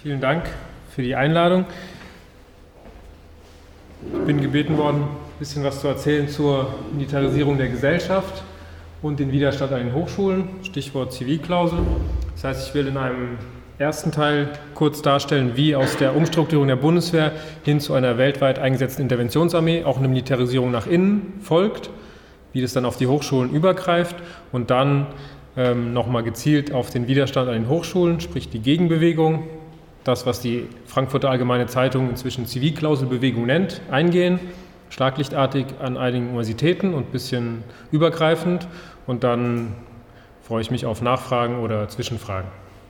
Vielen Dank für die Einladung. Ich bin gebeten worden, ein bisschen was zu erzählen zur Militarisierung der Gesellschaft und den Widerstand an den Hochschulen, Stichwort Zivilklausel. Das heißt, ich will in einem ersten Teil kurz darstellen, wie aus der Umstrukturierung der Bundeswehr hin zu einer weltweit eingesetzten Interventionsarmee auch eine Militarisierung nach innen folgt, wie das dann auf die Hochschulen übergreift und dann nochmal gezielt auf den Widerstand an den Hochschulen, sprich die Gegenbewegung, das, was die Frankfurter Allgemeine Zeitung inzwischen Zivilklauselbewegung nennt, eingehen, schlaglichtartig an einigen Universitäten und ein bisschen übergreifend. Und dann freue ich mich auf Nachfragen oder Zwischenfragen.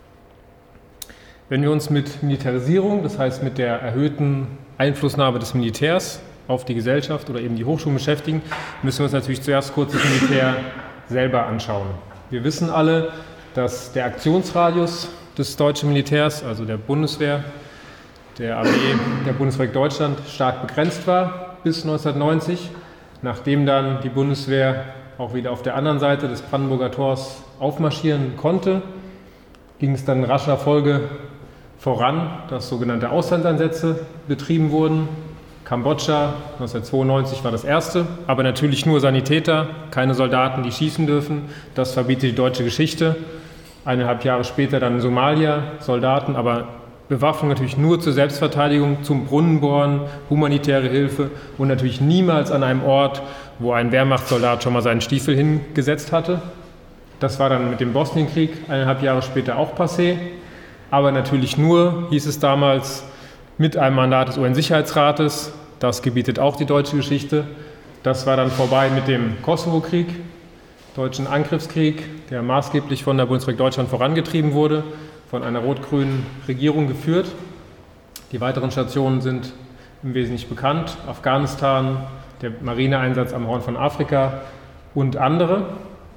Wenn wir uns mit Militarisierung, das heißt mit der erhöhten Einflussnahme des Militärs auf die Gesellschaft oder eben die Hochschulen beschäftigen, müssen wir uns natürlich zuerst kurz das Militär selber anschauen. Wir wissen alle, dass der Aktionsradius des deutschen Militärs, also der Bundeswehr, der Armee der Bundesrepublik Deutschland, stark begrenzt war bis 1990. Nachdem dann die Bundeswehr auch wieder auf der anderen Seite des Brandenburger Tors aufmarschieren konnte, ging es dann in rascher Folge voran, dass sogenannte Auslandseinsätze betrieben wurden. Kambodscha 1992 war das erste, aber natürlich nur Sanitäter, keine Soldaten, die schießen dürfen. Das verbietet die deutsche Geschichte. 1,5 Jahre später dann Somalia, Soldaten, aber Bewaffnung natürlich nur zur Selbstverteidigung, zum Brunnenbohren, humanitäre Hilfe und natürlich niemals an einem Ort, wo ein Wehrmachtssoldat schon mal seinen Stiefel hingesetzt hatte. Das war dann mit dem Bosnienkrieg 1,5 Jahre später auch passé, aber natürlich nur, hieß es damals, mit einem Mandat des UN-Sicherheitsrates. Das gebietet auch die deutsche Geschichte. Das war dann vorbei mit dem Kosovo-Krieg, deutschen Angriffskrieg, der maßgeblich von der Bundesrepublik Deutschland vorangetrieben wurde, von einer rot-grünen Regierung geführt. Die weiteren Stationen sind im Wesentlichen bekannt: Afghanistan, der Marineeinsatz am Horn von Afrika und andere.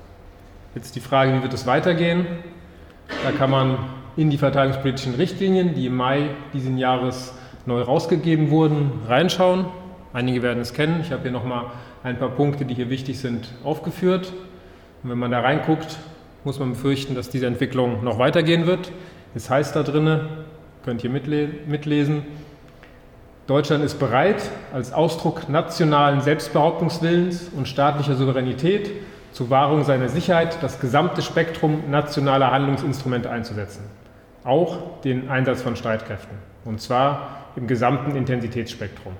Jetzt die Frage, wie wird es weitergehen? Da kann man in die verteidigungspolitischen Richtlinien, die im Mai diesen Jahres neu rausgegeben wurden, reinschauen. Einige werden es kennen. Ich habe hier nochmal ein paar Punkte, die hier wichtig sind, aufgeführt. Und wenn man da reinguckt, muss man befürchten, dass diese Entwicklung noch weitergehen wird. Es heißt da drin, könnt ihr mitlesen, Deutschland ist bereit, als Ausdruck nationalen Selbstbehauptungswillens und staatlicher Souveränität zur Wahrung seiner Sicherheit das gesamte Spektrum nationaler Handlungsinstrumente einzusetzen. Auch den Einsatz von Streitkräften. Und zwar im gesamten Intensitätsspektrum.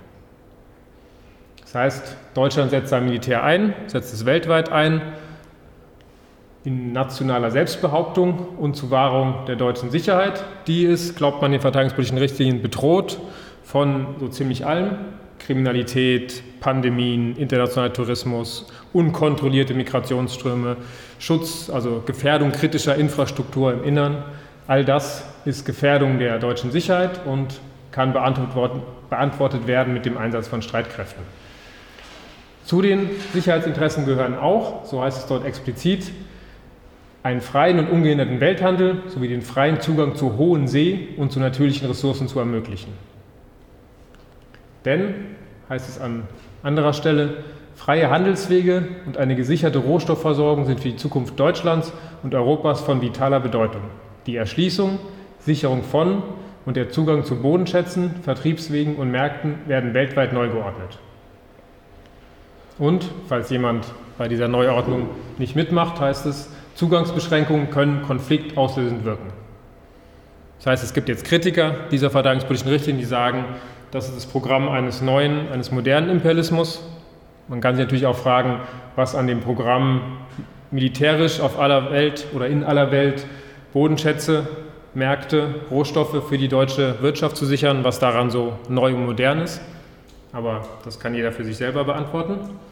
Das heißt, Deutschland setzt sein Militär ein, setzt es weltweit ein, in nationaler Selbstbehauptung und zur Wahrung der deutschen Sicherheit. Die ist, glaubt man, den verteidigungspolitischen Richtlinien bedroht von so ziemlich allem. Kriminalität, Pandemien, internationaler Tourismus, unkontrollierte Migrationsströme, Schutz, also Gefährdung kritischer Infrastruktur im Innern. All das ist Gefährdung der deutschen Sicherheit und kann beantwortet werden mit dem Einsatz von Streitkräften. Zu den Sicherheitsinteressen gehören auch, so heißt es dort explizit, einen freien und ungehinderten Welthandel sowie den freien Zugang zur hohen See und zu natürlichen Ressourcen zu ermöglichen. Denn, heißt es an anderer Stelle, freie Handelswege und eine gesicherte Rohstoffversorgung sind für die Zukunft Deutschlands und Europas von vitaler Bedeutung. Die Erschließung, Sicherung von und der Zugang zu Bodenschätzen, Vertriebswegen und Märkten werden weltweit neu geordnet. Und, falls jemand bei dieser Neuordnung nicht mitmacht, heißt es, Zugangsbeschränkungen können konfliktauslösend wirken. Das heißt, es gibt jetzt Kritiker dieser verteidigungspolitischen Richtlinien, die sagen, das ist das Programm eines modernen Imperialismus. Man kann sich natürlich auch fragen, was an dem Programm militärisch auf aller Welt oder in aller Welt Bodenschätze, Märkte, Rohstoffe für die deutsche Wirtschaft zu sichern, was daran so neu und modern ist. Aber das kann jeder für sich selber beantworten.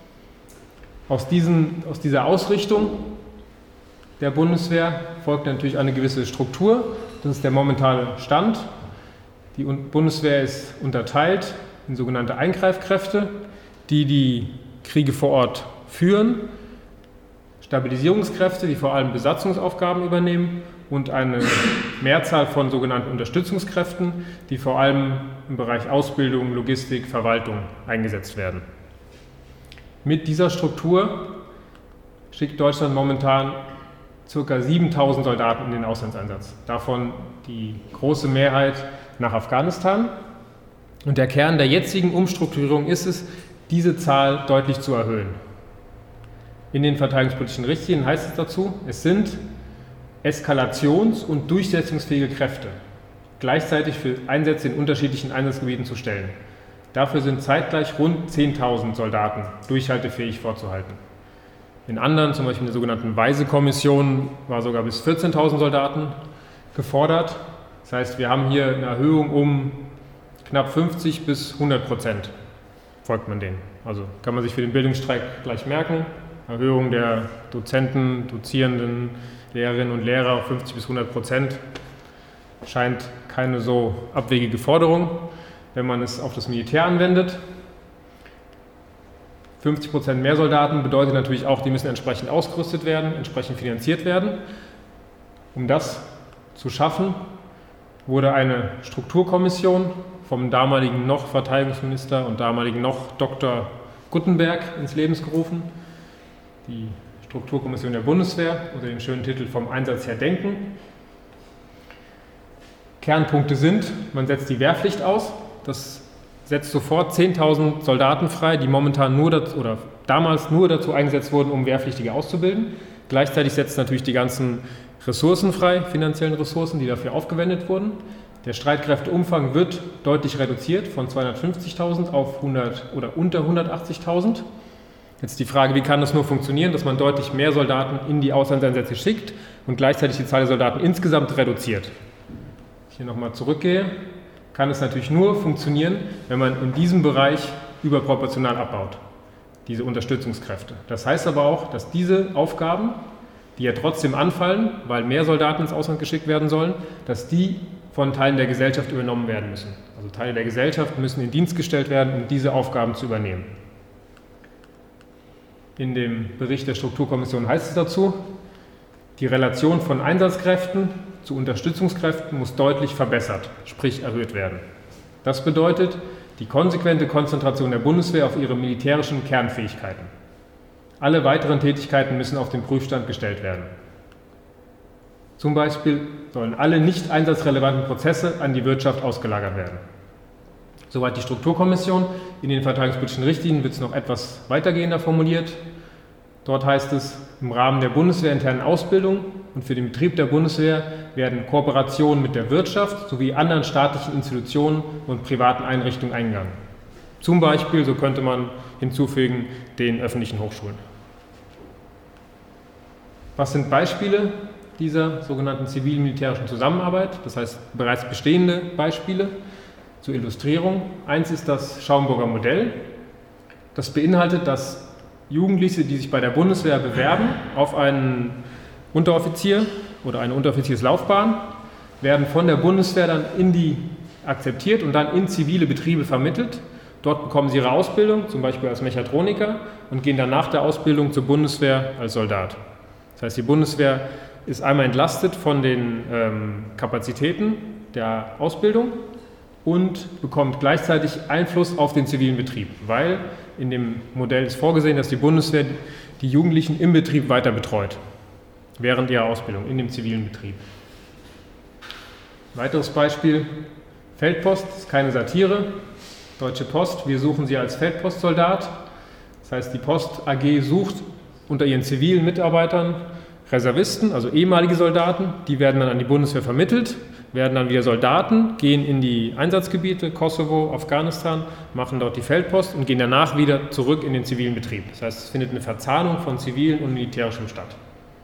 Aus dieser Ausrichtung der Bundeswehr folgt natürlich eine gewisse Struktur. Das ist der momentane Stand. Die Bundeswehr ist unterteilt in sogenannte Eingreifkräfte, die Kriege vor Ort führen, Stabilisierungskräfte, die vor allem Besatzungsaufgaben übernehmen und eine Mehrzahl von sogenannten Unterstützungskräften, die vor allem im Bereich Ausbildung, Logistik, Verwaltung eingesetzt werden. Mit dieser Struktur schickt Deutschland momentan ca. 7000 Soldaten in den Auslandseinsatz. Davon die große Mehrheit nach Afghanistan. Und der Kern der jetzigen Umstrukturierung ist es, diese Zahl deutlich zu erhöhen. In den verteidigungspolitischen Richtlinien heißt es dazu, es sind eskalations- und durchsetzungsfähige Kräfte gleichzeitig für Einsätze in unterschiedlichen Einsatzgebieten zu stellen. Dafür sind zeitgleich rund 10.000 Soldaten durchhaltefähig vorzuhalten. In anderen, zum Beispiel in der sogenannten Weise-Kommission, war sogar bis 14.000 Soldaten gefordert. Das heißt, wir haben hier eine Erhöhung um knapp 50 bis 100%, folgt man denen. Also kann man sich für den Bildungsstreik gleich merken. Erhöhung der Dozenten, Dozierenden, Lehrerinnen und Lehrer auf 50 bis 100% scheint keine so abwegige Forderung, wenn man es auf das Militär anwendet. 50% mehr Soldaten bedeutet natürlich auch, die müssen entsprechend ausgerüstet werden, entsprechend finanziert werden. Um das zu schaffen, wurde eine Strukturkommission vom damaligen noch Verteidigungsminister und damaligen noch Dr. Guttenberg ins Leben gerufen. Die Strukturkommission der Bundeswehr unter dem schönen Titel Vom Einsatz her denken. Kernpunkte sind, man setzt die Wehrpflicht aus, das setzt sofort 10.000 Soldaten frei, die momentan damals nur dazu eingesetzt wurden, um Wehrpflichtige auszubilden. Gleichzeitig setzt natürlich die ganzen Ressourcen frei, finanziellen Ressourcen, die dafür aufgewendet wurden. Der Streitkräfteumfang wird deutlich reduziert von 250.000 auf 100 oder unter 180.000. Jetzt die Frage, wie kann das nur funktionieren, dass man deutlich mehr Soldaten in die Auslandseinsätze schickt und gleichzeitig die Zahl der Soldaten insgesamt reduziert. Hier nochmal zurückgehe, kann es natürlich nur funktionieren, wenn man in diesem Bereich überproportional abbaut, diese Unterstützungskräfte. Das heißt aber auch, dass diese Aufgaben, die ja trotzdem anfallen, weil mehr Soldaten ins Ausland geschickt werden sollen, dass die von Teilen der Gesellschaft übernommen werden müssen. Also Teile der Gesellschaft müssen in Dienst gestellt werden, um diese Aufgaben zu übernehmen. In dem Bericht der Strukturkommission heißt es dazu, die Relation von Einsatzkräften zu Unterstützungskräften muss deutlich verbessert, sprich erhöht werden. Das bedeutet die konsequente Konzentration der Bundeswehr auf ihre militärischen Kernfähigkeiten. Alle weiteren Tätigkeiten müssen auf den Prüfstand gestellt werden. Zum Beispiel sollen alle nicht einsatzrelevanten Prozesse an die Wirtschaft ausgelagert werden. Soweit die Strukturkommission. In den verteidigungspolitischen Richtlinien wird es noch etwas weitergehender formuliert. Dort heißt es, im Rahmen der bundeswehrinternen Ausbildung und für den Betrieb der Bundeswehr werden Kooperationen mit der Wirtschaft sowie anderen staatlichen Institutionen und privaten Einrichtungen eingegangen. Zum Beispiel, so könnte man hinzufügen, den öffentlichen Hochschulen. Was sind Beispiele dieser sogenannten zivil-militärischen Zusammenarbeit? Das heißt, bereits bestehende Beispiele zur Illustrierung. Eins ist das Schaumburger Modell. Das beinhaltet, dass Jugendliche, die sich bei der Bundeswehr bewerben auf einen Unteroffizier oder eine Unteroffizierslaufbahn, werden von der Bundeswehr dann akzeptiert und dann in zivile Betriebe vermittelt. Dort bekommen sie ihre Ausbildung, zum Beispiel als Mechatroniker, und gehen dann nach der Ausbildung zur Bundeswehr als Soldat. Das heißt, die Bundeswehr ist einmal entlastet von den Kapazitäten der Ausbildung und bekommt gleichzeitig Einfluss auf den zivilen Betrieb, weil in dem Modell ist vorgesehen, dass die Bundeswehr die Jugendlichen im Betrieb weiter betreut, während ihrer Ausbildung in dem zivilen Betrieb. Weiteres Beispiel, Feldpost, ist keine Satire. Deutsche Post, wir suchen sie als Feldpostsoldat. Das heißt, die Post AG sucht unter ihren zivilen Mitarbeitern Reservisten, also ehemalige Soldaten, die werden dann an die Bundeswehr vermittelt, werden dann wieder Soldaten, gehen in die Einsatzgebiete, Kosovo, Afghanistan, machen dort die Feldpost und gehen danach wieder zurück in den zivilen Betrieb. Das heißt, es findet eine Verzahnung von zivilen und militärischem statt.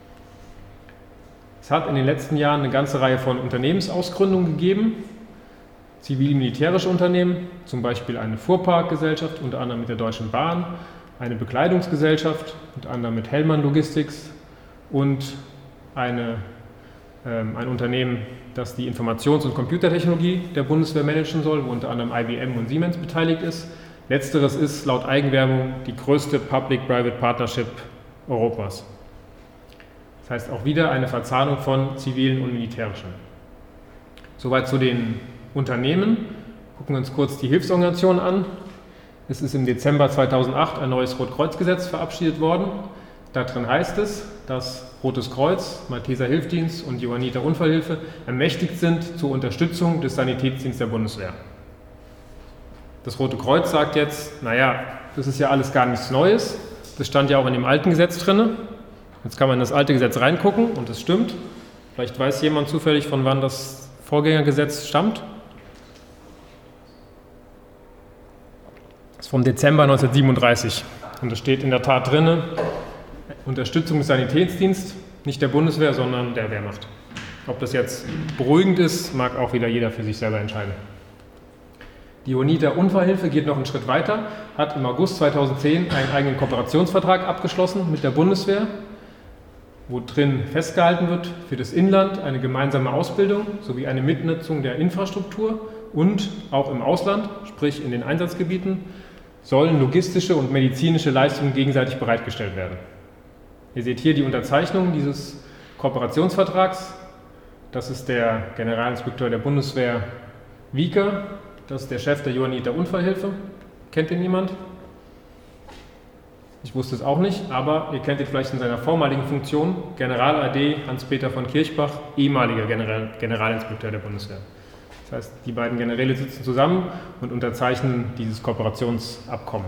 Es hat in den letzten Jahren eine ganze Reihe von Unternehmensausgründungen gegeben, zivil-militärische Unternehmen, zum Beispiel eine Fuhrparkgesellschaft, unter anderem mit der Deutschen Bahn, eine Bekleidungsgesellschaft, unter anderem mit Hellmann Logistics und ein Unternehmen, das die Informations- und Computertechnologie der Bundeswehr managen soll, wo unter anderem IBM und Siemens beteiligt ist. Letzteres ist laut Eigenwerbung die größte Public-Private Partnership Europas. Das heißt auch wieder eine Verzahnung von zivilen und militärischen. Soweit zu den Unternehmen. Gucken wir uns kurz die Hilfsorganisationen an. Es ist im Dezember 2008 ein neues Rotkreuzgesetz verabschiedet worden. Da drin heißt es, dass Rotes Kreuz, Malteser Hilfsdienst und Johanniter Unfallhilfe ermächtigt sind zur Unterstützung des Sanitätsdienstes der Bundeswehr. Das Rote Kreuz sagt jetzt, naja, das ist ja alles gar nichts Neues, das stand ja auch in dem alten Gesetz drin. Jetzt kann man in das alte Gesetz reingucken und das stimmt. Vielleicht weiß jemand zufällig, von wann das Vorgängergesetz stammt. Das ist vom Dezember 1937 und da steht in der Tat drin, Unterstützung des Sanitätsdienstes, nicht der Bundeswehr, sondern der Wehrmacht. Ob das jetzt beruhigend ist, mag auch wieder jeder für sich selber entscheiden. Die Johanniter Unfallhilfe geht noch einen Schritt weiter, hat im August 2010 einen eigenen Kooperationsvertrag abgeschlossen mit der Bundeswehr, wo drin festgehalten wird, für das Inland eine gemeinsame Ausbildung sowie eine Mitnutzung der Infrastruktur und auch im Ausland, sprich in den Einsatzgebieten, sollen logistische und medizinische Leistungen gegenseitig bereitgestellt werden. Ihr seht hier die Unterzeichnung dieses Kooperationsvertrags. Das ist der Generalinspekteur der Bundeswehr Wieker, das ist der Chef der Johanniter Unfallhilfe. Kennt ihn jemand? Ich wusste es auch nicht, aber ihr kennt ihn vielleicht in seiner vormaligen Funktion, General AD Hans-Peter von Kirchbach, ehemaliger Generalinspekteur der Bundeswehr. Das heißt, die beiden Generäle sitzen zusammen und unterzeichnen dieses Kooperationsabkommen.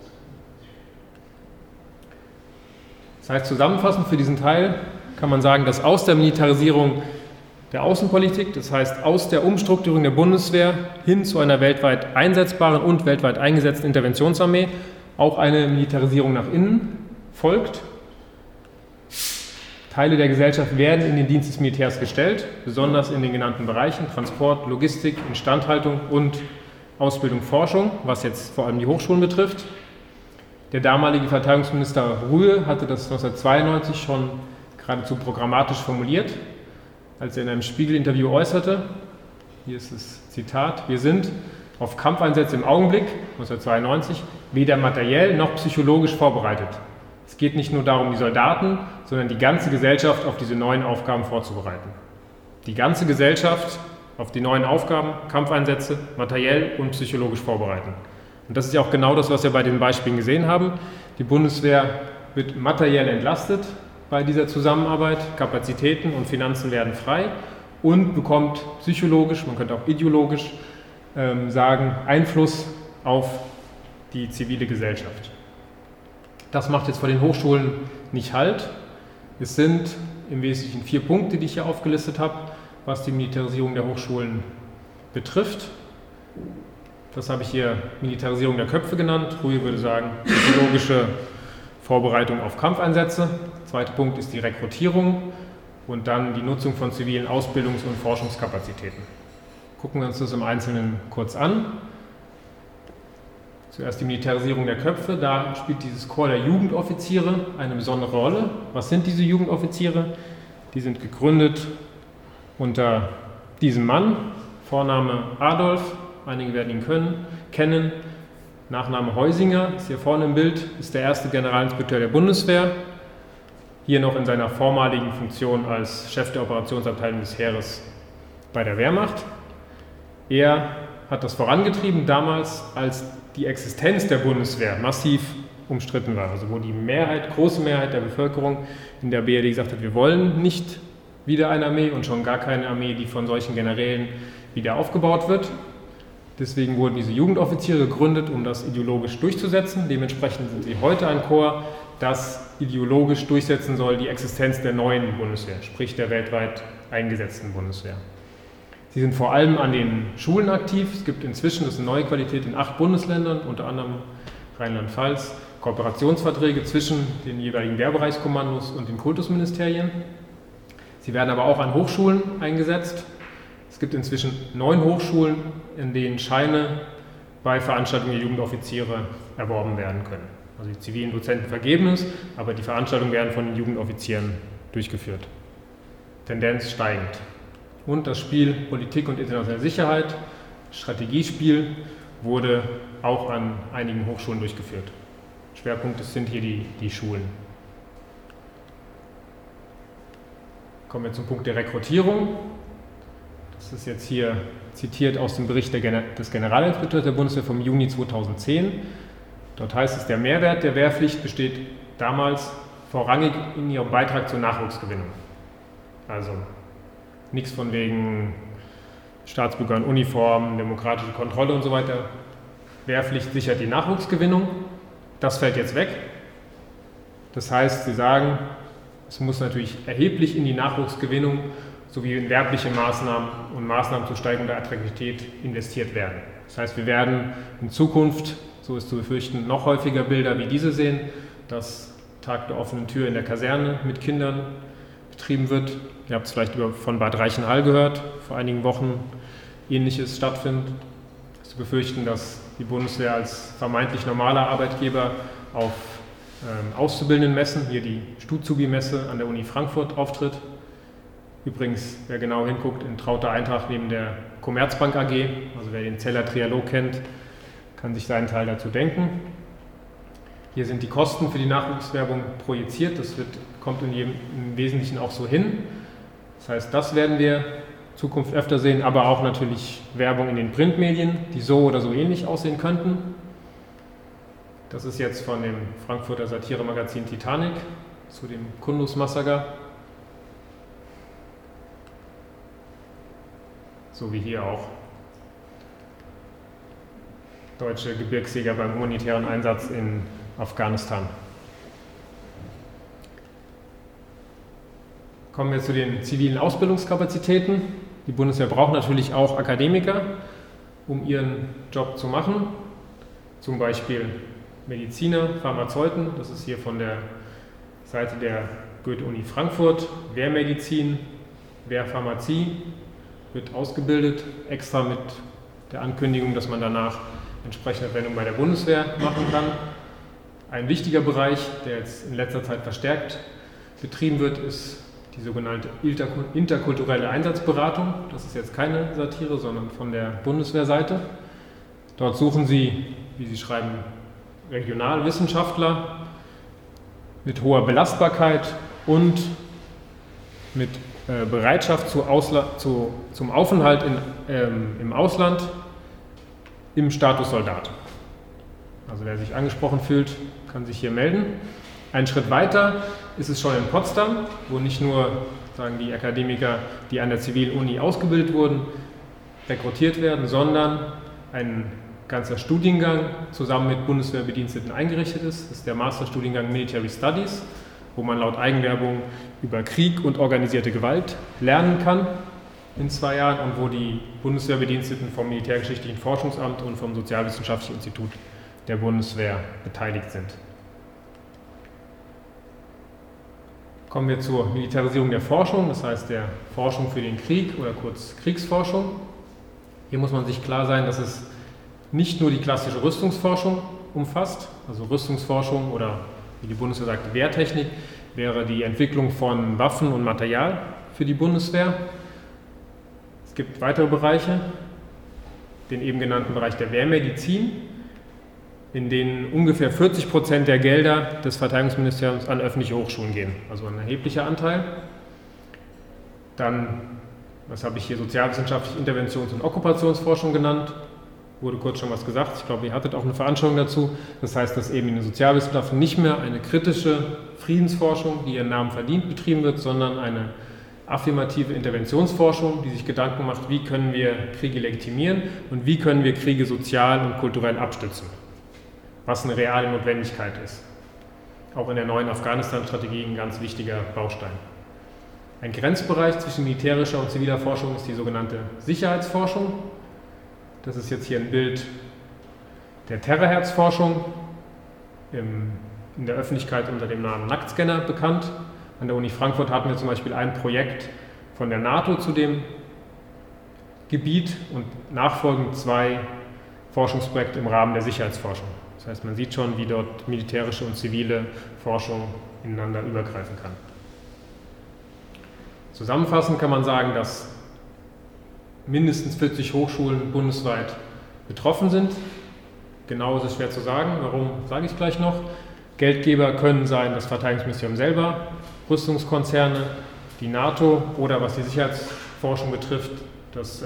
Das heißt, zusammenfassend für diesen Teil kann man sagen, dass aus der Militarisierung der Außenpolitik, das heißt aus der Umstrukturierung der Bundeswehr hin zu einer weltweit einsetzbaren und weltweit eingesetzten Interventionsarmee auch eine Militarisierung nach innen folgt. Teile der Gesellschaft werden in den Dienst des Militärs gestellt, besonders in den genannten Bereichen Transport, Logistik, Instandhaltung und Ausbildung, Forschung, was jetzt vor allem die Hochschulen betrifft. Der damalige Verteidigungsminister Rühe hatte das 1992 schon geradezu programmatisch formuliert, als er in einem Spiegel-Interview äußerte, hier ist das Zitat, wir sind auf Kampfeinsätze im Augenblick, 1992, weder materiell noch psychologisch vorbereitet. Es geht nicht nur darum, die Soldaten, sondern die ganze Gesellschaft auf diese neuen Aufgaben vorzubereiten. Die ganze Gesellschaft auf die neuen Aufgaben, Kampfeinsätze, materiell und psychologisch vorbereiten. Und das ist ja auch genau das, was wir bei den Beispielen gesehen haben. Die Bundeswehr wird materiell entlastet bei dieser Zusammenarbeit, Kapazitäten und Finanzen werden frei und bekommt psychologisch, man könnte auch ideologisch sagen, Einfluss auf die zivile Gesellschaft. Das macht jetzt vor den Hochschulen nicht Halt. Es sind im Wesentlichen 4 Punkte, die ich hier aufgelistet habe, was die Militarisierung der Hochschulen betrifft. Das habe ich hier Militarisierung der Köpfe genannt. Rui würde sagen, psychologische Vorbereitung auf Kampfeinsätze. Der zweite Punkt ist die Rekrutierung und dann die Nutzung von zivilen Ausbildungs- und Forschungskapazitäten. Gucken wir uns das im Einzelnen kurz an. Zuerst die Militarisierung der Köpfe. Da spielt dieses Korps der Jugendoffiziere eine besondere Rolle. Was sind diese Jugendoffiziere? Die sind gegründet unter diesem Mann, Vorname Adolf, einige werden ihn kennen, Nachname Heusinger, ist hier vorne im Bild, ist der erste Generalinspekteur der Bundeswehr, hier noch in seiner vormaligen Funktion als Chef der Operationsabteilung des Heeres bei der Wehrmacht. Er hat das vorangetrieben damals, als die Existenz der Bundeswehr massiv umstritten war, also wo die große Mehrheit der Bevölkerung in der BRD gesagt hat, wir wollen nicht wieder eine Armee und schon gar keine Armee, die von solchen Generälen wieder aufgebaut wird. Deswegen wurden diese Jugendoffiziere gegründet, um das ideologisch durchzusetzen. Dementsprechend sind sie heute ein Korps, das ideologisch durchsetzen soll die Existenz der neuen Bundeswehr, sprich der weltweit eingesetzten Bundeswehr. Sie sind vor allem an den Schulen aktiv. Es gibt inzwischen, das ist eine neue Qualität, in 8 Bundesländern, unter anderem Rheinland-Pfalz, Kooperationsverträge zwischen den jeweiligen Wehrbereichskommandos und den Kultusministerien. Sie werden aber auch an Hochschulen eingesetzt. Es gibt inzwischen 9 Hochschulen, in denen Scheine bei Veranstaltungen der Jugendoffiziere erworben werden können. Also die zivilen Dozenten vergeben es, aber die Veranstaltungen werden von den Jugendoffizieren durchgeführt. Tendenz steigend. Und das Spiel Politik und internationale Sicherheit, Strategiespiel, wurde auch an einigen Hochschulen durchgeführt. Schwerpunkte sind hier die Schulen. Kommen wir zum Punkt der Rekrutierung. Das ist jetzt hier zitiert aus dem Bericht des Generalinspekteurs der Bundeswehr vom Juni 2010. Dort heißt es, der Mehrwert der Wehrpflicht besteht damals vorrangig in ihrem Beitrag zur Nachwuchsgewinnung. Also nichts von wegen Staatsbürger in Uniform, demokratische Kontrolle und so weiter. Wehrpflicht sichert die Nachwuchsgewinnung. Das fällt jetzt weg. Das heißt, Sie sagen, es muss natürlich erheblich in die Nachwuchsgewinnung sowie in werbliche Maßnahmen und Maßnahmen zur Steigerung der Attraktivität investiert werden. Das heißt, wir werden in Zukunft, so ist zu befürchten, noch häufiger Bilder wie diese sehen, dass Tag der offenen Tür in der Kaserne mit Kindern betrieben wird. Ihr habt es vielleicht von Bad Reichenhall gehört, vor einigen Wochen Ähnliches stattfindet. Es ist zu befürchten, dass die Bundeswehr als vermeintlich normaler Arbeitgeber auf Auszubildendenmessen, hier die Stuzubi-Messe an der Uni Frankfurt, auftritt. Übrigens, wer genau hinguckt, in trauter Eintracht neben der Commerzbank AG, also wer den Zeller Trialog kennt, kann sich seinen Teil dazu denken. Hier sind die Kosten für die Nachwuchswerbung projiziert, das kommt im Wesentlichen auch so hin. Das heißt, das werden wir in Zukunft öfter sehen, aber auch natürlich Werbung in den Printmedien, die so oder so ähnlich aussehen könnten. Das ist jetzt von dem Frankfurter Satiremagazin Titanic zu dem Kundus-Massaker. So wie hier auch deutsche Gebirgsjäger beim humanitären Einsatz in Afghanistan. Kommen wir zu den zivilen Ausbildungskapazitäten. Die Bundeswehr braucht natürlich auch Akademiker, um ihren Job zu machen. Zum Beispiel Mediziner, Pharmazeuten, das ist hier von der Seite der Goethe-Uni Frankfurt, Wehrmedizin, Wehrpharmazie wird ausgebildet, extra mit der Ankündigung, dass man danach entsprechende Verwendung bei der Bundeswehr machen kann. Ein wichtiger Bereich, der jetzt in letzter Zeit verstärkt betrieben wird, ist die sogenannte interkulturelle Einsatzberatung. Das ist jetzt keine Satire, sondern von der Bundeswehrseite. Dort suchen sie, wie sie schreiben, Regionalwissenschaftler mit hoher Belastbarkeit und mit Bereitschaft zum Aufenthalt im Ausland im Status Soldat. Also wer sich angesprochen fühlt, kann sich hier melden. Einen Schritt weiter ist es schon in Potsdam, wo nicht nur die Akademiker, die an der zivilen Uni ausgebildet wurden, rekrutiert werden, sondern ein ganzer Studiengang zusammen mit Bundeswehrbediensteten eingerichtet ist. Das ist der Masterstudiengang Military Studies, wo man laut Eigenwerbung über Krieg und organisierte Gewalt lernen kann in 2 Jahren und wo die Bundeswehrbediensteten vom Militärgeschichtlichen Forschungsamt und vom Sozialwissenschaftlichen Institut der Bundeswehr beteiligt sind. Kommen wir zur Militarisierung der Forschung, das heißt der Forschung für den Krieg oder kurz Kriegsforschung. Hier muss man sich klar sein, dass es nicht nur die klassische Rüstungsforschung umfasst, also Rüstungsforschung oder wie die Bundeswehr sagt, Wehrtechnik, wäre die Entwicklung von Waffen und Material für die Bundeswehr. Es gibt weitere Bereiche, den eben genannten Bereich der Wehrmedizin, in denen ungefähr 40% der Gelder des Verteidigungsministeriums an öffentliche Hochschulen gehen, also ein erheblicher Anteil. Dann, was habe ich hier, sozialwissenschaftliche Interventions- und Okkupationsforschung genannt, wurde kurz schon was gesagt, ich glaube, ihr hattet auch eine Veranstaltung dazu. Das heißt, dass eben in den Sozialwissenschaften nicht mehr eine kritische Friedensforschung, die ihren Namen verdient, betrieben wird, sondern eine affirmative Interventionsforschung, die sich Gedanken macht, wie können wir Kriege legitimieren und wie können wir Kriege sozial und kulturell abstützen, was eine reale Notwendigkeit ist. Auch in der neuen Afghanistan-Strategie ein ganz wichtiger Baustein. Ein Grenzbereich zwischen militärischer und ziviler Forschung ist die sogenannte Sicherheitsforschung. Das ist jetzt hier ein Bild der Terahertz-Forschung, in der Öffentlichkeit unter dem Namen Nacktscanner bekannt. An der Uni Frankfurt hatten wir zum Beispiel ein Projekt von der NATO zu dem Gebiet und nachfolgend 2 Forschungsprojekte im Rahmen der Sicherheitsforschung. Das heißt, man sieht schon, wie dort militärische und zivile Forschung ineinander übergreifen kann. Zusammenfassend kann man sagen, dass mindestens 40 Hochschulen bundesweit betroffen sind. Genau ist es schwer zu sagen, warum sage ich gleich noch. Geldgeber können sein das Verteidigungsministerium selber, Rüstungskonzerne, die NATO oder was die Sicherheitsforschung betrifft, das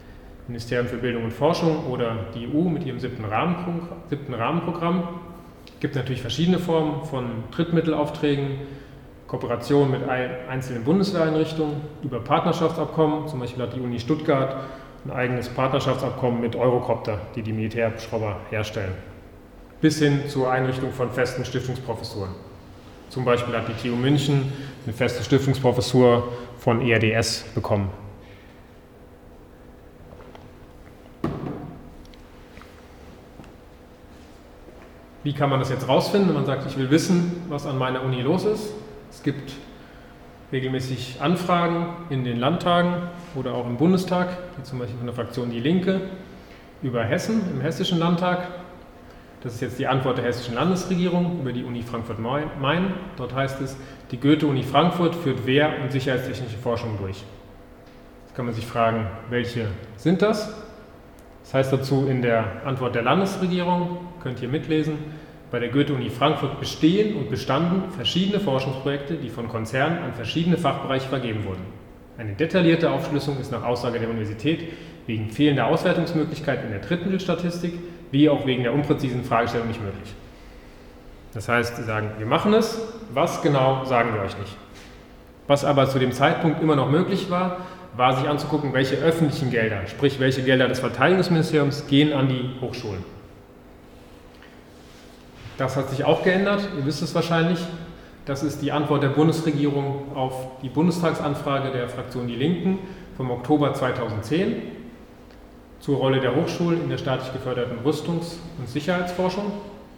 Ministerium für Bildung und Forschung oder die EU mit ihrem 7. Rahmenprogramm. Es gibt natürlich verschiedene Formen von Drittmittelaufträgen, Kooperation mit einzelnen Bundeswehreinrichtungen, über Partnerschaftsabkommen, zum Beispiel hat die Uni Stuttgart ein eigenes Partnerschaftsabkommen mit Eurocopter, die die Militärhubschrauber herstellen, bis hin zur Einrichtung von festen Stiftungsprofessuren. Zum Beispiel hat die TU München eine feste Stiftungsprofessur von ERDS bekommen. Wie kann man das jetzt rausfinden, wenn man sagt, ich will wissen, was an meiner Uni los ist? Es gibt regelmäßig Anfragen in den Landtagen oder auch im Bundestag, wie zum Beispiel von der Fraktion Die Linke, über Hessen, im Hessischen Landtag. Das ist jetzt die Antwort der Hessischen Landesregierung über die Uni Frankfurt-Main. Dort heißt es, die Goethe-Uni Frankfurt führt Wehr- und sicherheitstechnische Forschung durch. Jetzt kann man sich fragen, welche sind das? Das heißt dazu in der Antwort der Landesregierung, könnt ihr mitlesen, bei der Goethe-Uni Frankfurt bestehen und bestanden verschiedene Forschungsprojekte, die von Konzernen an verschiedene Fachbereiche vergeben wurden. Eine detaillierte Aufschlüsselung ist nach Aussage der Universität wegen fehlender Auswertungsmöglichkeiten in der Drittmittelstatistik wie auch wegen der unpräzisen Fragestellung nicht möglich. Das heißt, sie sagen, wir machen es, was genau, sagen wir euch nicht. Was aber zu dem Zeitpunkt immer noch möglich war, war sich anzugucken, welche öffentlichen Gelder, sprich welche Gelder des Verteidigungsministeriums gehen an die Hochschulen. Das hat sich auch geändert, ihr wisst es wahrscheinlich. Das ist die Antwort der Bundesregierung auf die Bundestagsanfrage der Fraktion Die Linken vom Oktober 2010 zur Rolle der Hochschulen in der staatlich geförderten Rüstungs- und Sicherheitsforschung.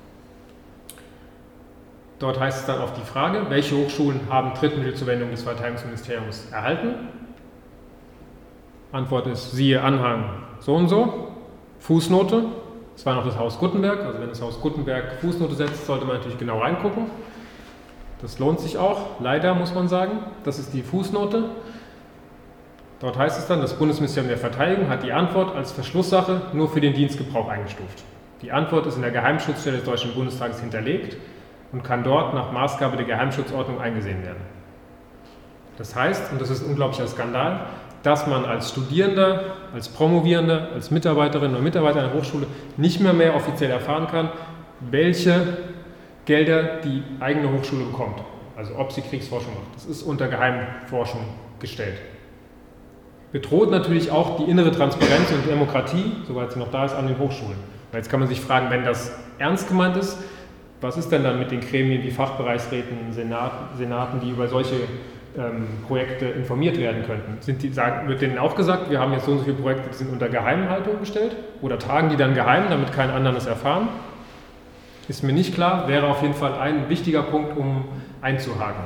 Dort heißt es dann auf die Frage, welche Hochschulen haben Drittmittelzuwendung des Verteidigungsministeriums erhalten? Antwort ist, siehe Anhang so und so, Fußnote. Das war noch das Haus Guttenberg, also wenn das Haus Guttenberg Fußnote setzt, sollte man natürlich genau reingucken. Das lohnt sich auch, leider muss man sagen. Das ist die Fußnote. Dort heißt es dann, das Bundesministerium der Verteidigung hat die Antwort als Verschlusssache nur für den Dienstgebrauch eingestuft. Die Antwort ist in der Geheimschutzstelle des Deutschen Bundestages hinterlegt und kann dort nach Maßgabe der Geheimschutzordnung eingesehen werden. Das heißt, und das ist ein unglaublicher Skandal, dass man als Studierender, als Promovierender, als Mitarbeiterin oder Mitarbeiter einer Hochschule nicht mehr offiziell erfahren kann, welche Gelder die eigene Hochschule bekommt. Also ob sie Kriegsforschung macht. Das ist unter Geheimforschung gestellt. Bedroht natürlich auch die innere Transparenz und Demokratie, soweit sie noch da ist, an den Hochschulen. Weil jetzt kann man sich fragen, wenn das ernst gemeint ist, was ist denn dann mit den Gremien wie Fachbereichsräten, Senaten, die über solche Projekte informiert werden könnten? Wird denen auch gesagt, wir haben jetzt so und so viele Projekte, die sind unter Geheimhaltung gestellt? Oder tagen die dann geheim, damit kein anderer es erfahren? Ist mir nicht klar, wäre auf jeden Fall ein wichtiger Punkt, um einzuhaken.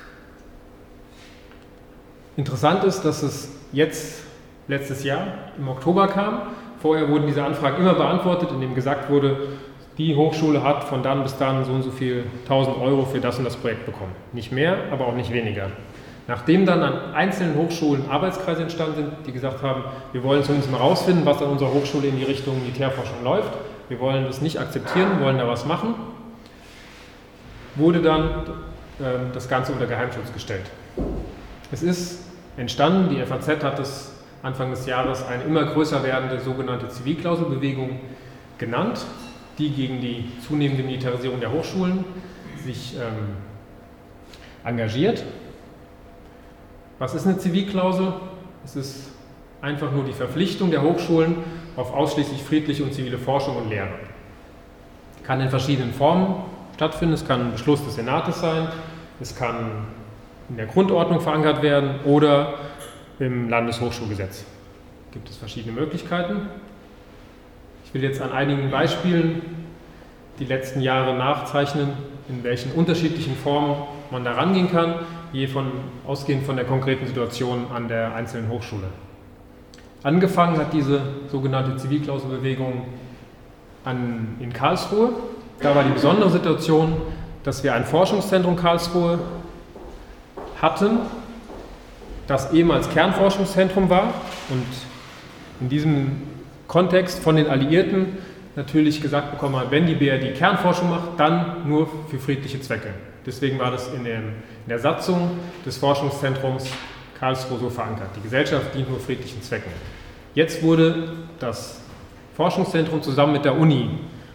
Interessant ist, dass es jetzt, letztes Jahr, im Oktober kam. Vorher wurden diese Anfragen immer beantwortet, indem gesagt wurde, die Hochschule hat von dann bis dann so und so viel 1.000 Euro für das und das Projekt bekommen. Nicht mehr, aber auch nicht weniger. Nachdem dann an einzelnen Hochschulen Arbeitskreise entstanden sind, die gesagt haben, wir wollen zumindest mal rausfinden, was an unserer Hochschule in die Richtung Militärforschung läuft, wir wollen das nicht akzeptieren, wollen da was machen, wurde dann das Ganze unter Geheimschutz gestellt. Es ist entstanden, die FAZ hat es Anfang des Jahres eine immer größer werdende sogenannte Zivilklauselbewegung genannt, die gegen die zunehmende Militarisierung der Hochschulen sich engagiert. Was ist eine Zivilklausel? Es ist einfach nur die Verpflichtung der Hochschulen auf ausschließlich friedliche und zivile Forschung und Lehre. Kann in verschiedenen Formen stattfinden. Es kann ein Beschluss des Senates sein, es kann in der Grundordnung verankert werden oder im Landeshochschulgesetz. Gibt es verschiedene Möglichkeiten. Ich will jetzt an einigen Beispielen die letzten Jahre nachzeichnen, in welchen unterschiedlichen Formen man da rangehen kann, ausgehend von der konkreten Situation an der einzelnen Hochschule. Angefangen hat diese sogenannte Zivilklauselbewegung in Karlsruhe. Da war die besondere Situation, dass wir ein Forschungszentrum Karlsruhe hatten, das ehemals Kernforschungszentrum war und in diesem Kontext von den Alliierten natürlich gesagt bekommen hat, wenn die BRD Kernforschung macht, dann nur für friedliche Zwecke. Deswegen war das in der Satzung des Forschungszentrums Karlsruhe so verankert. Die Gesellschaft dient nur friedlichen Zwecken. Jetzt wurde das Forschungszentrum zusammen mit der Uni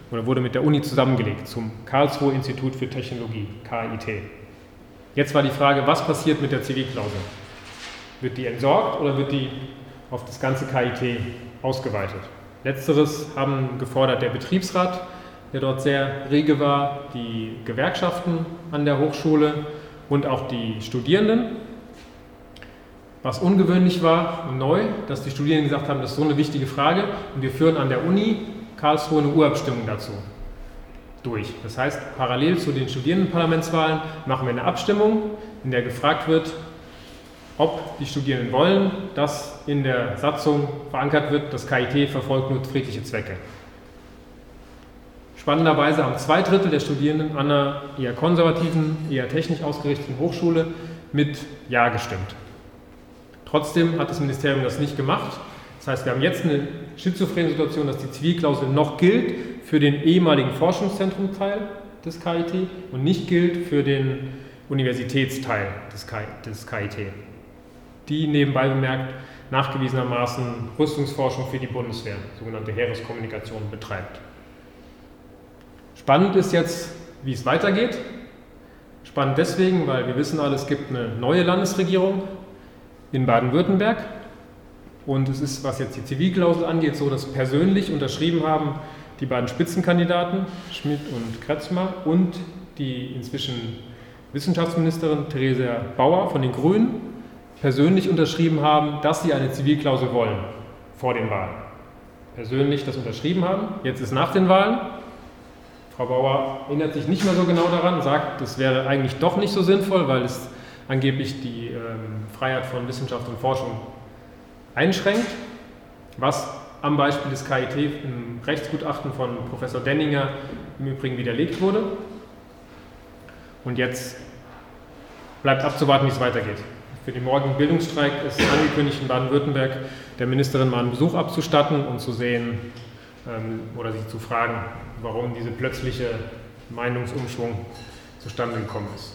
oder wurde mit der Uni zusammengelegt zum Karlsruher Institut für Technologie, KIT. Jetzt war die Frage, was passiert mit der Zivilklausel? Wird die entsorgt oder wird die auf das ganze KIT ausgeweitet? Letzteres haben gefordert der Betriebsrat, der dort sehr rege war, die Gewerkschaften an der Hochschule und auch die Studierenden. Was ungewöhnlich war und neu, dass die Studierenden gesagt haben, das ist so eine wichtige Frage und wir führen an der Uni Karlsruhe eine Urabstimmung dazu durch. Das heißt, parallel zu den Studierendenparlamentswahlen machen wir eine Abstimmung, in der gefragt wird, ob die Studierenden wollen, dass in der Satzung verankert wird, das KIT verfolgt nur friedliche Zwecke. Spannenderweise haben 2/3 der Studierenden an einer eher konservativen, eher technisch ausgerichteten Hochschule mit Ja gestimmt. Trotzdem hat das Ministerium das nicht gemacht. Das heißt, wir haben jetzt eine schizophrene Situation, dass die Zivilklausel noch gilt für den ehemaligen Forschungszentrumteil des KIT und nicht gilt für den Universitätsteil des KIT, die nebenbei bemerkt nachgewiesenermaßen Rüstungsforschung für die Bundeswehr, sogenannte Heereskommunikation, betreibt. Spannend ist jetzt, wie es weitergeht. Spannend deswegen, weil wir wissen alle, es gibt eine neue Landesregierung in Baden-Württemberg und es ist, was jetzt die Zivilklausel angeht, so, dass persönlich unterschrieben haben die beiden Spitzenkandidaten, Schmidt und Kretschmer, und die inzwischen Wissenschaftsministerin Theresia Bauer von den Grünen persönlich unterschrieben haben, dass sie eine Zivilklausel wollen vor den Wahlen. Persönlich das unterschrieben haben. Jetzt ist nach den Wahlen. Frau Bauer erinnert sich nicht mehr so genau daran, sagt, das wäre eigentlich doch nicht so sinnvoll, weil es angeblich die Freiheit von Wissenschaft und Forschung einschränkt, was am Beispiel des KIT im Rechtsgutachten von Professor Denninger im Übrigen widerlegt wurde. Und jetzt bleibt abzuwarten, wie es weitergeht. Für den morgigen Bildungsstreik ist angekündigt, in Baden-Württemberg der Ministerin mal einen Besuch abzustatten und zu sehen oder sie zu fragen, warum diese plötzliche Meinungsumschwung zustande gekommen ist.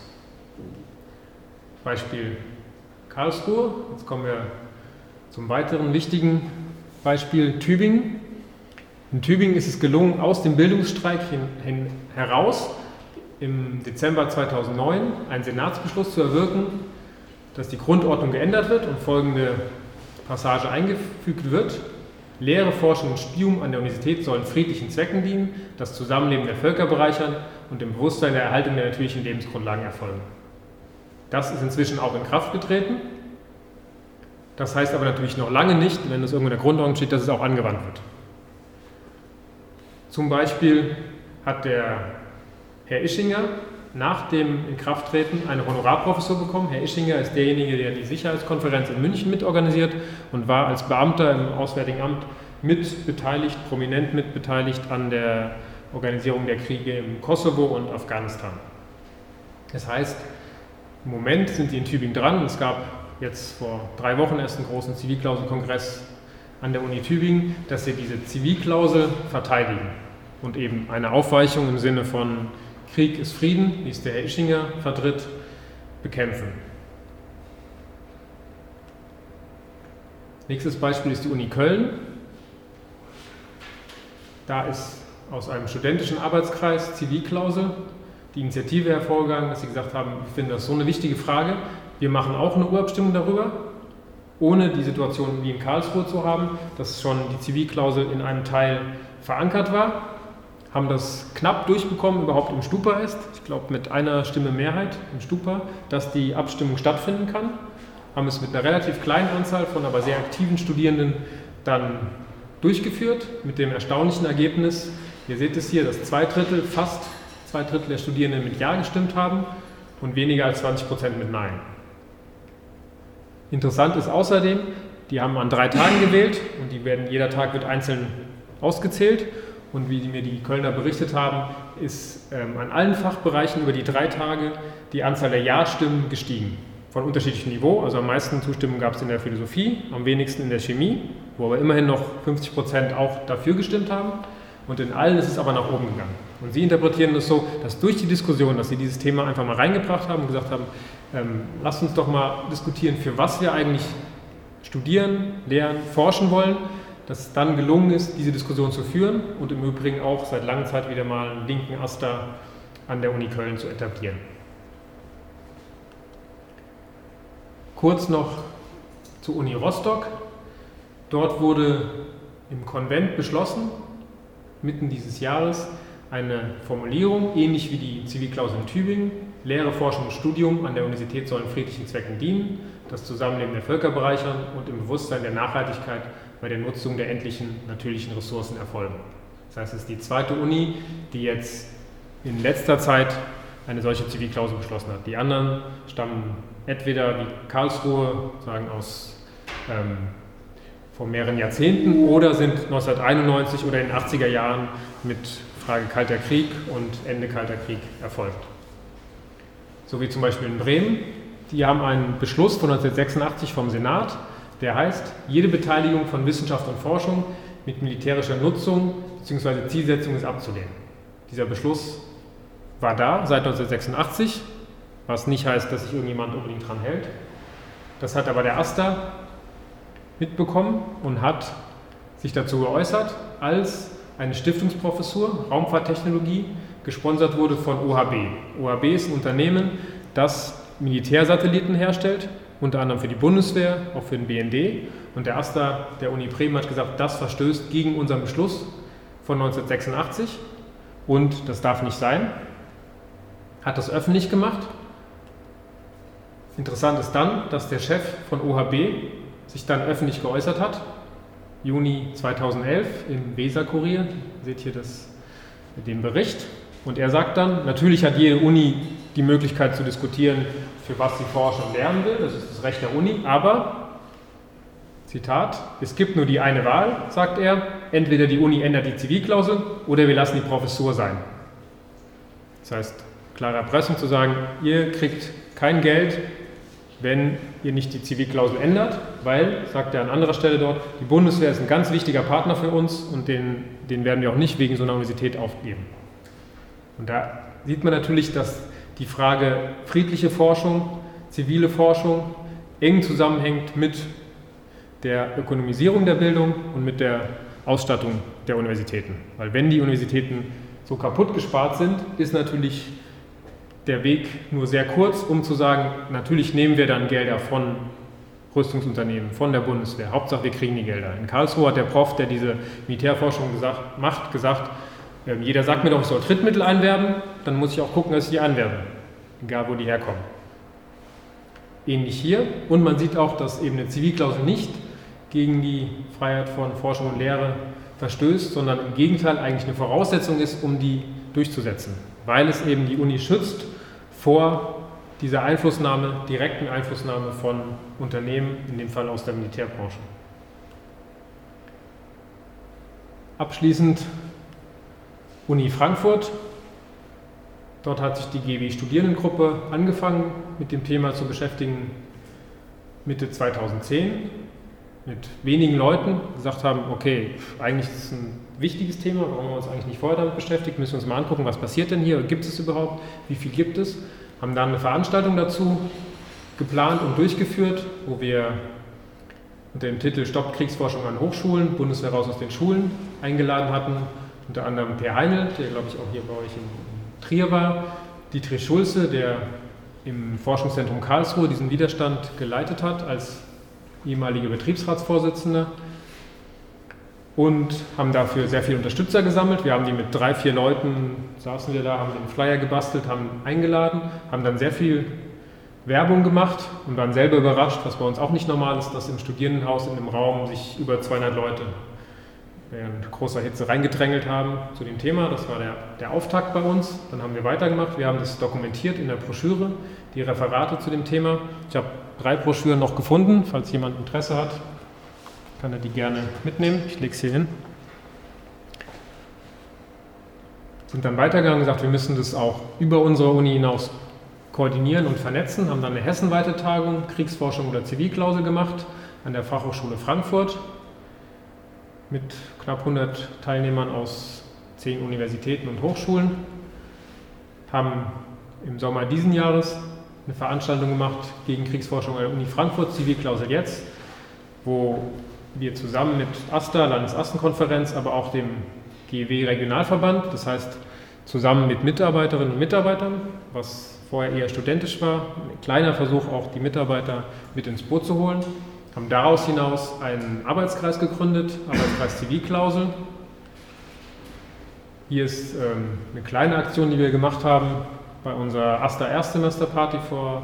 Beispiel Karlsruhe. Jetzt kommen wir zum weiteren wichtigen Beispiel Tübingen. In Tübingen ist es gelungen, aus dem Bildungsstreik heraus im Dezember 2009 einen Senatsbeschluss zu erwirken, dass die Grundordnung geändert wird und folgende Passage eingefügt wird. Lehre, Forschung und Studium an der Universität sollen friedlichen Zwecken dienen, das Zusammenleben der Völker bereichern und im Bewusstsein der Erhaltung der natürlichen Lebensgrundlagen erfolgen. Das ist inzwischen auch in Kraft getreten. Das heißt aber natürlich noch lange nicht, wenn das irgendwo in der Grundordnung steht, dass es auch angewandt wird. Zum Beispiel hat der Herr Ischinger nach dem Inkrafttreten eine Honorarprofessur bekommen. Herr Ischinger ist derjenige, der die Sicherheitskonferenz in München mitorganisiert und war als Beamter im Auswärtigen Amt mitbeteiligt, prominent mitbeteiligt an der Organisierung der Kriege im Kosovo und Afghanistan. Das heißt, im Moment sind sie in Tübingen dran. Es gab jetzt vor 3 Wochen erst einen großen Zivilklauselkongress an der Uni Tübingen, dass sie diese Zivilklausel verteidigen und eben eine Aufweichung im Sinne von Krieg ist Frieden, wie es der Herr Ischinger vertritt, bekämpfen. Nächstes Beispiel ist die Uni Köln. Da ist aus einem studentischen Arbeitskreis Zivilklausel die Initiative hervorgegangen, dass sie gesagt haben, wir finden das so eine wichtige Frage, wir machen auch eine Urabstimmung darüber, ohne die Situation wie in Karlsruhe zu haben, dass schon die Zivilklausel in einem Teil verankert war, haben das knapp durchbekommen, überhaupt im Stupa ist, ich glaube mit einer Stimme Mehrheit im Stupa, dass die Abstimmung stattfinden kann, haben es mit einer relativ kleinen Anzahl von aber sehr aktiven Studierenden dann durchgeführt, mit dem erstaunlichen Ergebnis, ihr seht es hier, dass fast 2/3 der Studierenden mit Ja gestimmt haben und weniger als 20% mit Nein. Interessant ist außerdem, die haben an 3 Tagen gewählt und jeder Tag wird einzeln ausgezählt. Und wie mir die Kölner berichtet haben, ist an allen Fachbereichen über die 3 Tage die Anzahl der Ja-Stimmen gestiegen. Von unterschiedlichem Niveau, also am meisten Zustimmung gab es in der Philosophie, am wenigsten in der Chemie, wo aber immerhin noch 50% auch dafür gestimmt haben. Und in allen ist es aber nach oben gegangen. Und sie interpretieren das so, dass durch die Diskussion, dass sie dieses Thema einfach mal reingebracht haben und gesagt haben, lasst uns doch mal diskutieren, für was wir eigentlich studieren, lehren, forschen wollen, dass es dann gelungen ist, diese Diskussion zu führen und im Übrigen auch seit langer Zeit wieder mal einen linken AStA an der Uni Köln zu etablieren. Kurz noch zur Uni Rostock. Dort wurde im Konvent beschlossen, mitten dieses Jahres, eine Formulierung, ähnlich wie die Zivilklausel in Tübingen: Lehre, Forschung und Studium an der Universität sollen friedlichen Zwecken dienen, das Zusammenleben der Völker bereichern und im Bewusstsein der Nachhaltigkeit bei der Nutzung der endlichen natürlichen Ressourcen erfolgen. Das heißt, es ist die zweite Uni, die jetzt in letzter Zeit eine solche Zivilklausel beschlossen hat. Die anderen stammen entweder wie Karlsruhe sagen vor mehreren Jahrzehnten oder sind 1991 oder in den 80er Jahren mit Frage Kalter Krieg und Ende Kalter Krieg erfolgt. So wie zum Beispiel in Bremen. Die haben einen Beschluss von 1986 vom Senat, der heißt: Jede Beteiligung von Wissenschaft und Forschung mit militärischer Nutzung bzw. Zielsetzung ist abzulehnen. Dieser Beschluss war da seit 1986, was nicht heißt, dass sich irgendjemand unbedingt dran hält. Das hat aber der AStA mitbekommen und hat sich dazu geäußert, als eine Stiftungsprofessur Raumfahrttechnologie gesponsert wurde von OHB. OHB ist ein Unternehmen, das Militärsatelliten herstellt, unter anderem für die Bundeswehr, auch für den BND. Und der AStA der Uni Bremen hat gesagt, das verstößt gegen unseren Beschluss von 1986 und das darf nicht sein. Hat das öffentlich gemacht. Interessant ist dann, dass der Chef von OHB sich dann öffentlich geäußert hat, Juni 2011 im Weser-Kurier, seht hier den Bericht, und er sagt dann, natürlich hat jede Uni die Möglichkeit zu diskutieren, für was sie forschen und lernen will, das ist das Recht der Uni, aber, Zitat, es gibt nur die eine Wahl, sagt er, entweder die Uni ändert die Zivilklausel oder wir lassen die Professur sein. Das heißt, klare Erpressung zu sagen, ihr kriegt kein Geld, wenn ihr nicht die Zivilklausel ändert, weil, sagt er an anderer Stelle dort, die Bundeswehr ist ein ganz wichtiger Partner für uns und den werden wir auch nicht wegen so einer Universität aufgeben. Und da sieht man natürlich, dass die Frage friedliche Forschung, zivile Forschung eng zusammenhängt mit der Ökonomisierung der Bildung und mit der Ausstattung der Universitäten. Weil wenn die Universitäten so kaputt gespart sind, ist natürlich der Weg nur sehr kurz, um zu sagen, natürlich nehmen wir dann Gelder von Rüstungsunternehmen, von der Bundeswehr. Hauptsache, wir kriegen die Gelder. In Karlsruhe hat der Prof, der diese Militärforschung gesagt, jeder sagt mir doch, ich soll Drittmittel einwerben, dann muss ich auch gucken, dass ich die einwerbe, egal wo die herkommen. Ähnlich hier. Und man sieht auch, dass eben eine Zivilklausel nicht gegen die Freiheit von Forschung und Lehre verstößt, sondern im Gegenteil eigentlich eine Voraussetzung ist, um die durchzusetzen, weil es eben die Uni schützt vor dieser direkten Einflussnahme von Unternehmen, in dem Fall aus der Militärbranche. Abschließend Uni Frankfurt. Dort hat sich die GWI-Studierendengruppe angefangen, mit dem Thema zu beschäftigen, Mitte 2010, mit wenigen Leuten, die gesagt haben, okay, eigentlich ist es ein wichtiges Thema, warum wir uns eigentlich nicht vorher damit beschäftigt, müssen wir uns mal angucken, was passiert denn hier, gibt es überhaupt, wie viel gibt es, haben dann eine Veranstaltung dazu geplant und durchgeführt, wo wir unter dem Titel Stoppt Kriegsforschung an Hochschulen, Bundeswehr raus aus den Schulen eingeladen hatten, unter anderem Per Heinl, der glaube ich auch hier bei euch in Trier war, Dietrich Schulze, der im Forschungszentrum Karlsruhe diesen Widerstand geleitet hat als ehemaliger Betriebsratsvorsitzender, und haben dafür sehr viele Unterstützer gesammelt. Wir haben die mit 3, 4 Leuten, saßen wir da, haben den Flyer gebastelt, haben eingeladen, haben dann sehr viel Werbung gemacht und waren selber überrascht, was bei uns auch nicht normal ist, dass im Studierendenhaus in einem Raum sich über 200 Leute während großer Hitze reingedrängelt haben zu dem Thema. Das war der Auftakt bei uns. Dann haben wir weitergemacht. Wir haben das dokumentiert in der Broschüre, die Referate zu dem Thema. Ich habe 3 Broschüren noch gefunden. Falls jemand Interesse hat, kann er die gerne mitnehmen. Ich lege es hier hin. Sind dann weitergegangen und gesagt, wir müssen das auch über unsere Uni hinaus koordinieren und vernetzen. Haben dann eine hessenweite Tagung, Kriegsforschung oder Zivilklausel gemacht an der Fachhochschule Frankfurt mit knapp 100 Teilnehmern aus 10 Universitäten und Hochschulen. Haben im Sommer diesen Jahres eine Veranstaltung gemacht gegen Kriegsforschung an der Uni Frankfurt, Zivilklausel jetzt, wo wir zusammen mit AStA, Landesastenkonferenz, aber auch dem GEW-Regionalverband, das heißt zusammen mit Mitarbeiterinnen und Mitarbeitern, was vorher eher studentisch war, ein kleiner Versuch auch die Mitarbeiter mit ins Boot zu holen, haben daraus hinaus einen Arbeitskreis gegründet, Arbeitskreis Zivilklausel. Hier ist eine kleine Aktion, die wir gemacht haben bei unserer AStA Erstsemesterparty vor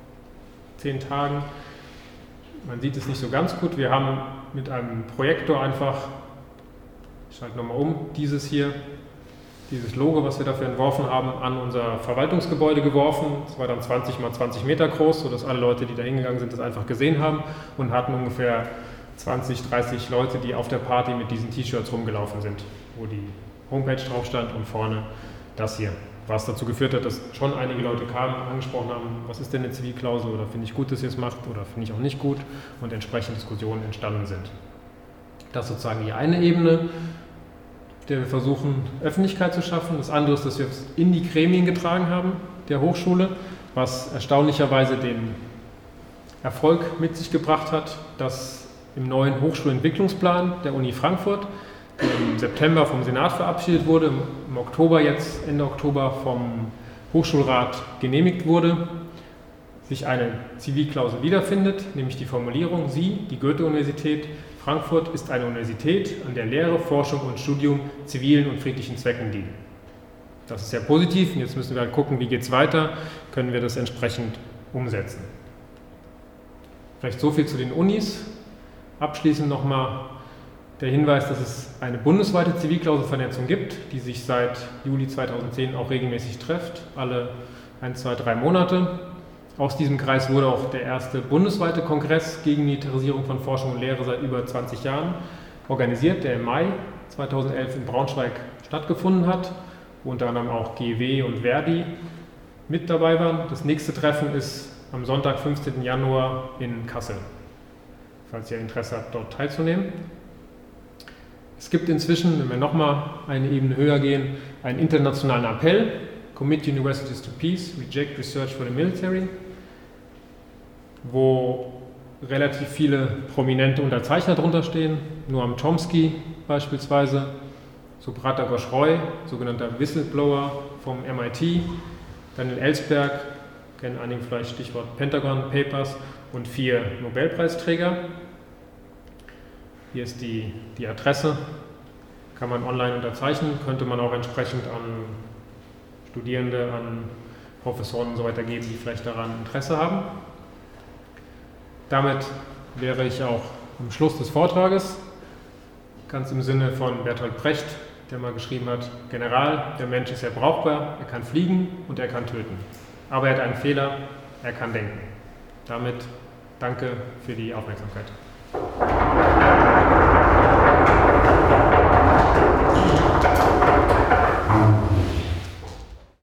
10 Tagen. Man sieht es nicht so ganz gut. Wir haben mit einem Projektor einfach, ich schalte nochmal um, dieses Logo, was wir dafür entworfen haben, an unser Verwaltungsgebäude geworfen. Es war dann 20 mal 20 Meter groß, sodass alle Leute, die da hingegangen sind, das einfach gesehen haben und hatten ungefähr 20, 30 Leute, die auf der Party mit diesen T-Shirts rumgelaufen sind, wo die Homepage drauf stand und vorne das hier. Was dazu geführt hat, dass schon einige Leute kamen, angesprochen haben, was ist denn eine Zivilklausel oder finde ich gut, dass ihr es macht oder finde ich auch nicht gut und entsprechend Diskussionen entstanden sind. Das ist sozusagen die eine Ebene, der wir versuchen, Öffentlichkeit zu schaffen. Das andere ist, dass wir es in die Gremien getragen haben der Hochschule, was erstaunlicherweise den Erfolg mit sich gebracht hat, dass im neuen Hochschulentwicklungsplan der Uni Frankfurt, der im September vom Senat verabschiedet wurde, im Oktober jetzt, Ende Oktober vom Hochschulrat genehmigt wurde, sich eine Zivilklausel wiederfindet, nämlich die Formulierung: Sie, die Goethe-Universität Frankfurt, ist eine Universität, an der Lehre, Forschung und Studium zivilen und friedlichen Zwecken dienen. Das ist sehr positiv und jetzt müssen wir halt gucken, wie geht es weiter, können wir das entsprechend umsetzen. Vielleicht so viel zu den Unis. Abschließend nochmal der Hinweis, dass es eine bundesweite Zivilklauselvernetzung gibt, die sich seit Juli 2010 auch regelmäßig trifft, alle 1, 2, 3 Monate. Aus diesem Kreis wurde auch der erste bundesweite Kongress gegen Militarisierung von Forschung und Lehre seit über 20 Jahren organisiert, der im Mai 2011 in Braunschweig stattgefunden hat, wo unter anderem auch GEW und Verdi mit dabei waren. Das nächste Treffen ist am Sonntag, 15. Januar in Kassel, falls ihr Interesse habt, dort teilzunehmen. Es gibt inzwischen, wenn wir nochmal eine Ebene höher gehen, einen internationalen Appell, Commit Universities to Peace, Reject Research for the Military, wo relativ viele prominente Unterzeichner drunter stehen, Noam Chomsky beispielsweise, Subrata Ghosh-Roy, sogenannter Whistleblower vom MIT, Daniel Ellsberg, kennen einige vielleicht Stichwort Pentagon Papers, und 4 Nobelpreisträger. Hier ist die Adresse, kann man online unterzeichnen, könnte man auch entsprechend an Studierende, an Professoren und so weiter geben, die vielleicht daran Interesse haben. Damit wäre ich auch am Schluss des Vortrages, ganz im Sinne von Bertolt Brecht, der mal geschrieben hat: General, der Mensch ist sehr brauchbar, er kann fliegen und er kann töten. Aber er hat einen Fehler, er kann denken. Damit danke für die Aufmerksamkeit.